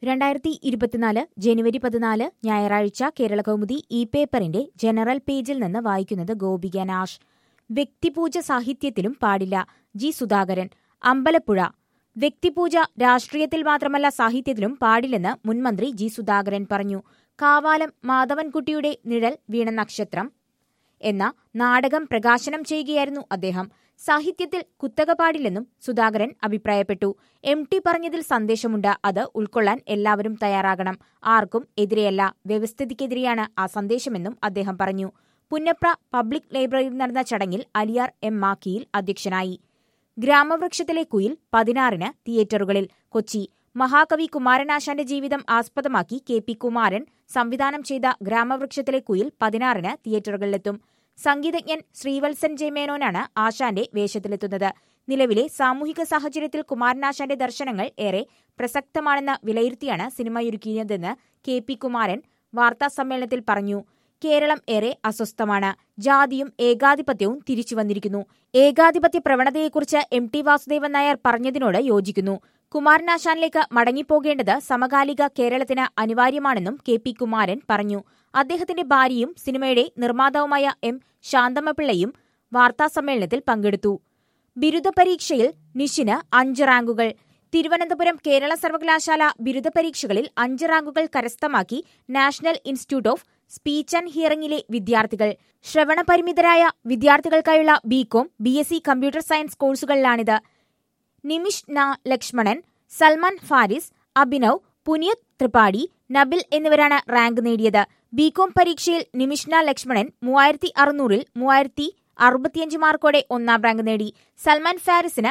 2024 ജനുവരി 14 ഞായറാഴ്ച കേരളകൗമുദി ഈ പേപ്പറിന്റെ ജനറൽ പേജിൽ നിന്ന് വായിക്കുന്നത് ഗോപിക നാഷ്. വ്യക്തിപൂജ സാഹിത്യത്തിലും പാടില്ല. ജി സുധാകരൻ, അമ്പലപ്പുഴ. വ്യക്തിപൂജ രാഷ്ട്രീയത്തിൽ മാത്രമല്ല സാഹിത്യത്തിലും പാടില്ലെന്ന് മുൻമന്ത്രി ജി സുധാകരൻ പറഞ്ഞു. കാവാലം മാധവൻകുട്ടിയുടെ നിഴൽ വീണ നക്ഷത്രം എന്ന നാടകം പ്രകാശനം ചെയ്യുകയായിരുന്നു അദ്ദേഹം. സാഹിത്യത്തിൽ കുത്തക പാടില്ലെന്നും സുധാകരൻ അഭിപ്രായപ്പെട്ടു. ടി പറഞ്ഞതിൽ സന്ദേശമുണ്ട്, അത് ഉൾക്കൊള്ളാൻ എല്ലാവരും തയ്യാറാകണം. ആർക്കും എതിരെയല്ല, വ്യവസ്ഥിതിക്കെതിരെയാണ് ആ സന്ദേശമെന്നും അദ്ദേഹം പറഞ്ഞു. പുന്നപ്ര പബ്ലിക് ലൈബ്രറിയിൽ നടന്ന ചടങ്ങിൽ അലിയാർ മാക്കിയിൽ അധ്യക്ഷനായി. ഗ്രാമവൃക്ഷത്തിലെ കുയിൽ 16-ന് തിയേറ്ററുകളിൽ. കൊച്ചി. മഹാകവി കുമാരനാശാന്റെ ജീവിതം ആസ്പദമാക്കി കെ.പി. കുമാരൻ സംവിധാനം ചെയ്ത ഗ്രാമവൃക്ഷത്തിലെ കുയിൽ 16-ന് തിയേറ്ററുകളിലെത്തും. സംഗീതജ്ഞൻ ശ്രീവത്സൻ ജെ മേനോനാണ് ആശാന്റെ വേഷത്തിലെത്തുന്നത്. നിലവിലെ സാമൂഹിക സാഹചര്യത്തിൽ കുമാരനാശാന്റെ ദർശനങ്ങൾ ഏറെ പ്രസക്തമാണെന്ന് വിലയിരുത്തിയാണ് സിനിമയൊരുക്കിയതെന്ന് കെ.പി. കുമാരൻ വാർത്താസമ്മേളനത്തിൽ പറഞ്ഞു. കേരളം ഏറെ അസ്വസ്ഥമാണ്. ജാതിയും ഏകാധിപത്യവും തിരിച്ചുവന്നിരിക്കുന്നു. ഏകാധിപത്യ പ്രവണതയെക്കുറിച്ച് ടി വാസുദേവൻ നായർ പറഞ്ഞതിനോട് യോജിക്കുന്നു. കുമാരനാശാനിലേക്ക് മടങ്ങിപ്പോകേണ്ടത് സമകാലിക കേരളത്തിന് അനിവാര്യമാണെന്നും കെ.പി. കുമാരൻ പറഞ്ഞു. അദ്ദേഹത്തിന്റെ ഭാര്യയും സിനിമയുടെ നിർമ്മാതാവുമായ ശാന്തമ്മപിള്ളയും വാർത്താസമ്മേളനത്തിൽ പങ്കെടുത്തു. ബിരുദ പരീക്ഷയിൽ നിഷിന് 5 റാങ്കുകൾ. തിരുവനന്തപുരം കേരള സർവകലാശാല ബിരുദ പരീക്ഷകളിൽ 5 റാങ്കുകൾ കരസ്ഥമാക്കി national institute of speech and ഹിയറിംഗിലെ വിദ്യാർത്ഥികൾ. ശ്രവണപരിമിതരായ വിദ്യാർത്ഥികൾക്കായുള്ള ബികോം, ബിഎസ്സി കമ്പ്യൂട്ടർ സയൻസ് കോഴ്സുകളിലാണിത്. നിമിഷ് ലക്ഷ്മണൻ, സൽമാൻ ഫാരിസ്, അഭിനവ്, പുനിയത് ത്രിപാഠി, നബിൽ എന്നിവരാണ് റാങ്ക് നേടിയത്. ബികോം പരീക്ഷയിൽ നിമിഷ് ലക്ഷ്മണൻ 3600-ൽ 3065 മാർക്കോടെ 1ാം റാങ്ക് നേടി. സൽമാൻ ഫാരിസിന്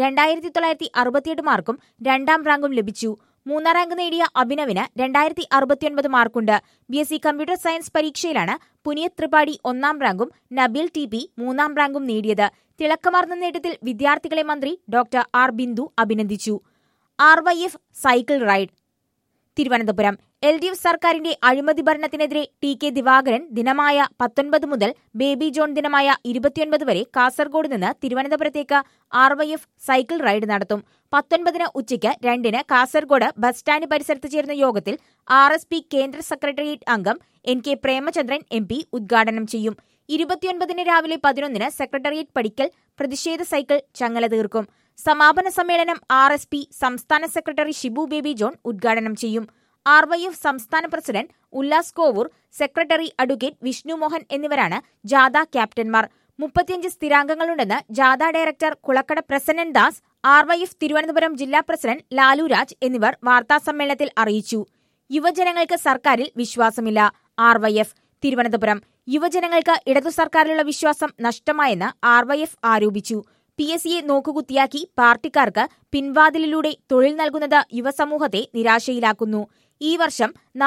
2968 മാർക്കും 2ാം റാങ്കും ലഭിച്ചു. 3ാം റാങ്ക് നേടിയ അഭിനവിന് 2069 മാർക്കുണ്ട്. ബിഎസ്സി കമ്പ്യൂട്ടർ സയൻസ് പരീക്ഷയിലാണ് പുനിയത് ത്രിപാഠി 1ാം റാങ്കും നബിൽ ടി.പി 3ാം റാങ്കും നേടിയത്. തിളക്കമാർന്ന നേട്ടത്തിൽ വിദ്യാർത്ഥികളെ മന്ത്രി ഡോക്ടർ ആർ ബിന്ദു അഭിനന്ദിച്ചു. RYF cycle ride. Thiruvananthapuram. LDF സർക്കാരിന്റെ അഴിമതി ഭരണത്തിനെതിരെ ടി.കെ. ദിവാകരൻ ദിനമായ 19 മുതൽ ബേബി ജോൺ ദിനമായ 29 വരെ കാസർഗോഡ് നിന്ന് തിരുവനന്തപുരത്തേക്ക് RYF സൈക്കിൾ റൈഡ് നടത്തും. 19-ന് ഉച്ചയ്ക്ക് 2-ന് കാസർഗോഡ് ബസ് സ്റ്റാൻഡ് പരിസരത്ത് ചേരുന്ന യോഗത്തിൽ RSP കേന്ദ്ര സെക്രട്ടേറിയറ്റ് അംഗം NK പ്രേമചന്ദ്രൻ MP ഉദ്ഘാടനം ചെയ്യും. 29-ന് രാവിലെ 11-ന് സെക്രട്ടേറിയറ്റ് പടിക്കൽ പ്രതിഷേധ സൈക്കിൾ ചങ്ങല തീർക്കും. സമാപന സമ്മേളനം RSP സംസ്ഥാന സെക്രട്ടറി ഷിബു ബേബി ജോൺ ഉദ്ഘാടനം ചെയ്യും. RYF സംസ്ഥാന president Ullas Kovoor, secretary advocate Vishnu Mohan എന്നിവരാണ് ജാഥ ക്യാപ്റ്റന്മാർ. 35 സ്ഥിരാംഗങ്ങളുണ്ടെന്ന് ജാഥ ഡയറക്ടർ കുളക്കട പ്രസന്നൻ ദാസ്, RYF തിരുവനന്തപുരം ജില്ലാ പ്രസിഡന്റ് ലാലു രാജ് എന്നിവർ വാർത്താസമ്മേളനത്തിൽ അറിയിച്ചു. യുവജനങ്ങൾക്ക് സർക്കാരിൽ വിശ്വാസമില്ല. RYF തിരുവനന്തപുരം. യുവജനങ്ങൾക്ക് ഇടതു സർക്കാരിലുള്ള വിശ്വാസം നഷ്ടമായെന്ന് RYF ആരോപിച്ചു. PSCയെ നോക്കുകുത്തിയാക്കി പാർട്ടിക്കാർക്ക് പിൻവാതിലിലൂടെ തൊഴിൽ നൽകുന്നത് യുവസമൂഹത്തെ നിരാശയിലാക്കുന്നു. ഈ വർഷം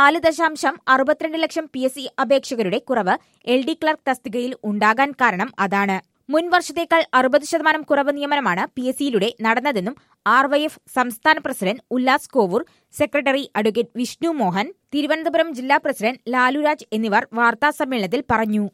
4.62 ലക്ഷം PSC അപേക്ഷകരുടെ കുറവ് LD ക്ലർക്ക് തസ്തികയിൽ ഉണ്ടാകാൻ കാരണം അതാണ്. മുൻ വർഷത്തേക്കാൾ 60% കുറവ് നിയമനമാണ് PSCയിലൂടെ നടന്നതെന്നും RYF സംസ്ഥാന president Ullas Kovoor, secretary advocate Vishnu Mohan, Thiruvananthapuram ജില്ലാ പ്രസിഡന്റ് ലാലുരാജ് എന്നിവർ വാർത്താസമ്മേളനത്തിൽ പറഞ്ഞു.